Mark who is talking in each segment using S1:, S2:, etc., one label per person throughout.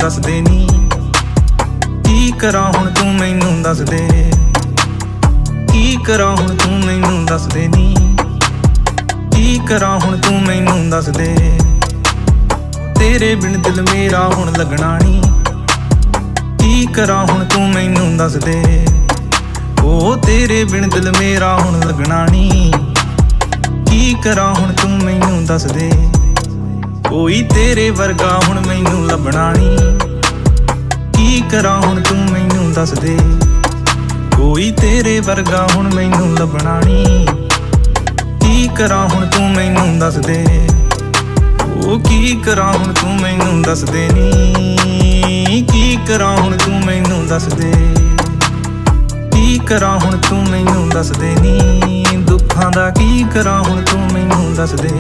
S1: दस दे नी की करा हुण तू मैनू दस दे की करा हुण तू मैनू दस दे नी की करा हुण तू मैनू दस दे तेरे बिन दिल मेरा हुण लगना नी की करा हुण तू मैनू दस दे ओ तेरे बिन दिल मेरा हुण लगना नी की करा हुण तू मैनू दस दे कोई तेरे वर्गा हुण मैनू लभना नी की करा हुण तू मैनू दस दे कोई तेरे वर्गा हुण मैनू लभना नी की करा हुण तू मैनू दस दे ओ की करा हुण तू मैनू दस दे नी की करा हुण तू मैनू दस दे की करा हुण तू मैनू दस दे नी दुखां दा की करा हुण तू मैनू दस दे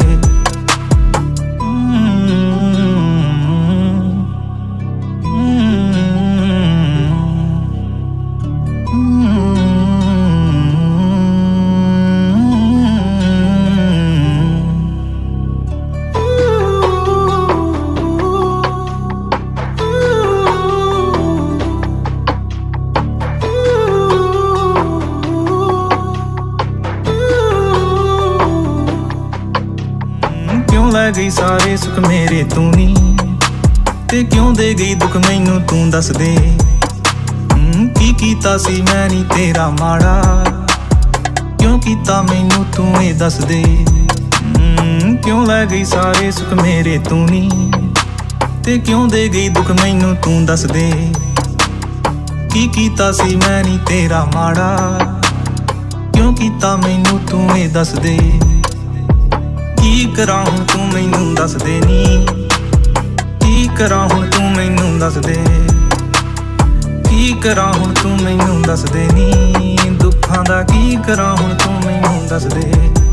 S1: क्यों लै गई सारे सुख मेरे तू नी ते क्यों दे गई दुख मैनू तू दस दे की कीता सी मैं नी तेरा माड़ा क्यों कीता मैनू तू ये दस दे क्यों लै गई सारे सुख मेरे तू नी ते क्यों दे गई दुख मैनू तू दस दे की कीता सी मैं नी तेरा माड़ा क्यों कीता मैनू तू ये दस दे की करा हुण तू मैनू दस दे नी की करा हुण तू मैनू दस दे की करा हुण तू मैनू दस दे नी दुखां दा की करा हुण तू मैनू दस दे।